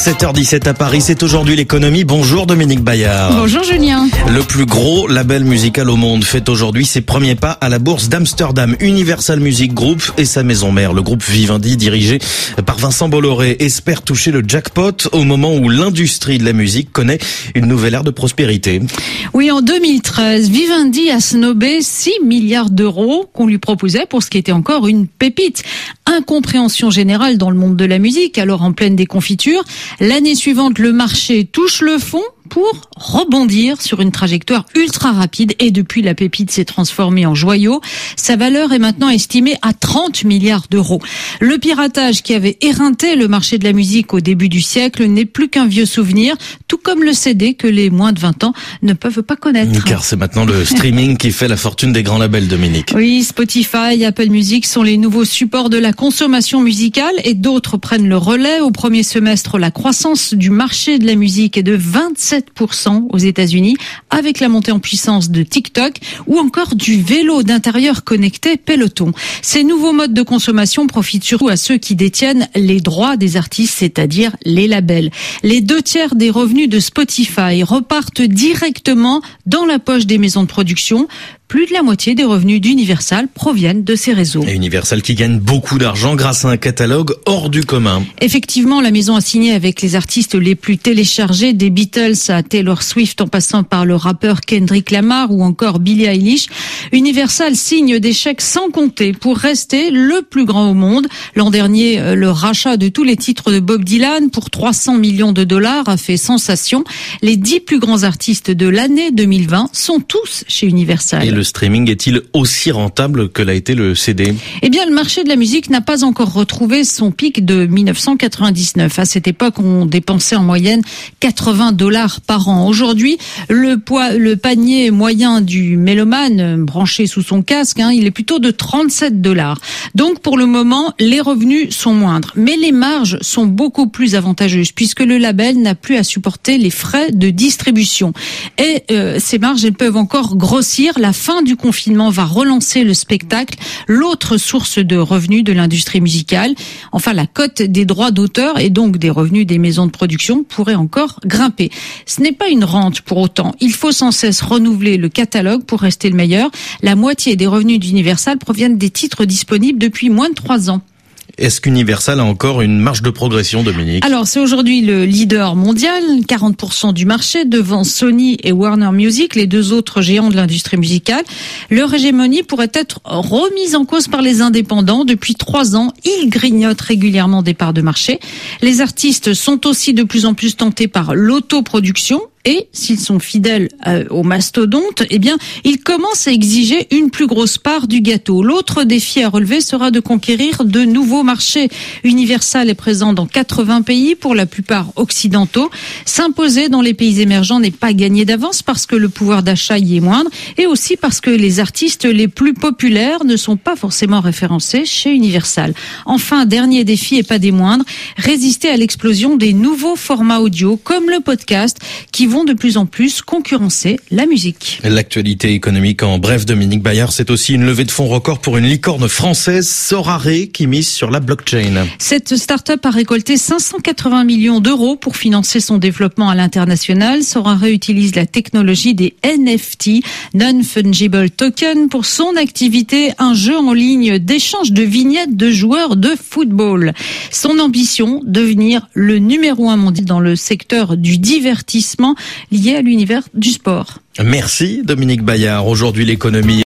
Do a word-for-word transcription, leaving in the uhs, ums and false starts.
sept heures dix-sept à Paris, c'est aujourd'hui l'économie. Bonjour Dominique Bayard. Bonjour Julien. Le plus gros label musical au monde fait aujourd'hui ses premiers pas à la bourse d'Amsterdam. Universal Music Group et sa maison mère, le groupe Vivendi, dirigé par Vincent Bolloré, espère toucher le jackpot au moment où l'industrie de la musique connaît une nouvelle ère de prospérité. Oui, en deux mille treize, Vivendi a snobé six milliards d'euros qu'on lui proposait pour ce qui était encore une pépite. Incompréhension générale dans le monde de la musique, alors en pleine déconfiture. L'année suivante, le marché touche le fond pour rebondir sur une trajectoire ultra rapide et depuis la pépite s'est transformée en joyau. Sa valeur est maintenant estimée à trente milliards d'euros. Le piratage qui avait éreinté le marché de la musique au début du siècle n'est plus qu'un vieux souvenir, tout comme le C D que les moins de vingt ans ne peuvent pas connaître. Car c'est maintenant le streaming qui fait la fortune des grands labels, Dominique. Oui, Spotify, Apple Music sont les nouveaux supports de la consommation musicale et d'autres prennent le relais. Au premier semestre, la croissance du marché de la musique est de vingt-sept pour cent aux États-Unis, avec la montée en puissance de TikTok ou encore du vélo d'intérieur connecté Peloton. Ces nouveaux modes de consommation profitent surtout à ceux qui détiennent les droits des artistes, c'est-à-dire les labels. Les deux tiers des revenus de Spotify repartent directement dans la poche des maisons de production. Plus de la moitié des revenus d'Universal proviennent de ces réseaux. Et Universal qui gagne beaucoup d'argent grâce à un catalogue hors du commun. Effectivement, la maison a signé avec les artistes les plus téléchargés, des Beatles à Taylor Swift en passant par le rappeur Kendrick Lamar ou encore Billie Eilish. Universal signe des chèques sans compter pour rester le plus grand au monde. L'an dernier, le rachat de tous les titres de Bob Dylan pour trois cents millions de dollars a fait sensation. Les dix plus grands artistes de l'année deux mille vingt sont tous chez Universal. Et le streaming est-il aussi rentable que l'a été le C D ? Eh bien, le marché de la musique n'a pas encore retrouvé son pic de dix-neuf cent quatre-vingt-dix-neuf. À cette époque, on dépensait en moyenne quatre-vingts dollars par an. Aujourd'hui, le poids, le panier moyen du mélomane branché sous son casque, hein, il est plutôt de trente-sept dollars. Donc, pour le moment, les revenus sont moindres. Mais les marges sont beaucoup plus avantageuses puisque le label n'a plus à supporter les frais de distribution. Et euh, ces marges, elles peuvent encore grossir. La fin du confinement va relancer le spectacle, l'autre source de revenus de l'industrie musicale. Enfin, la cote des droits d'auteur et donc des revenus des maisons de production pourrait encore grimper. Ce n'est pas une rente pour autant. Il faut sans cesse renouveler le catalogue pour rester le meilleur. La moitié des revenus d'Universal proviennent des titres disponibles depuis moins de trois ans. Est-ce qu'Universal a encore une marge de progression, Dominique ? Alors, c'est aujourd'hui le leader mondial, quarante pour cent du marché, devant Sony et Warner Music, les deux autres géants de l'industrie musicale. Leur hégémonie pourrait être remise en cause par les indépendants. Depuis trois ans, ils grignotent régulièrement des parts de marché. Les artistes sont aussi de plus en plus tentés par l'autoproduction. Et s'ils sont fidèles euh, aux mastodontes, eh bien, ils commencent à exiger une plus grosse part du gâteau. L'autre défi à relever sera de conquérir de nouveaux marchés. Universal est présent dans quatre-vingts pays, pour la plupart occidentaux. S'imposer dans les pays émergents n'est pas gagné d'avance parce que le pouvoir d'achat y est moindre et aussi parce que les artistes les plus populaires ne sont pas forcément référencés chez Universal. Enfin, dernier défi et pas des moindres, résister à l'explosion des nouveaux formats audio comme le podcast qui vont de plus en plus concurrencer la musique. L'actualité économique en bref, Dominique Bayard, c'est aussi une levée de fonds record pour une licorne française, Sorare, qui mise sur la blockchain. Cette start-up a récolté cinq cent quatre-vingts millions d'euros pour financer son développement à l'international. Sorare utilise la technologie des N F T, Non-Fungible Token, pour son activité, un jeu en ligne d'échange de vignettes de joueurs de football. Son ambition, devenir le numéro un mondial dans le secteur du divertissement lié à l'univers du sport. Merci Dominique Bayard. Aujourd'hui l'économie